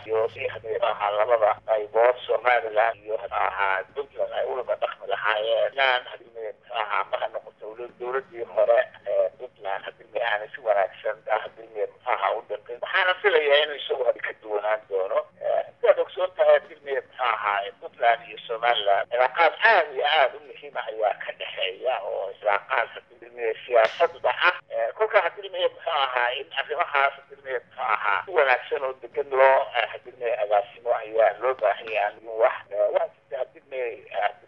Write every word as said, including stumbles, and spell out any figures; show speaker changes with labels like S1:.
S1: iyo si hadii labada ay bood Soomaaliland iyo ahaa Puntland ay u wada dhaqmi lahaayeen hadii ahaa ma noqoto dowladii hore ee Puntland hadii aan si wanaagsan hadii ahaa u dhaqin waxaan filayaa in isugu ka duwanaan doono doctorka hadii ahaa Puntland iyo Soomaaliland cilaaqaad aad iyo aad u muhiim ah ayaa ka dhaxeeya oo cilaaqaad hadii siyaasadda ah kolka hadii ahaa in arrimahaas hadii ahaa wanaagsan oo degan loo hadii agaasimo ayaa loo baahan yahay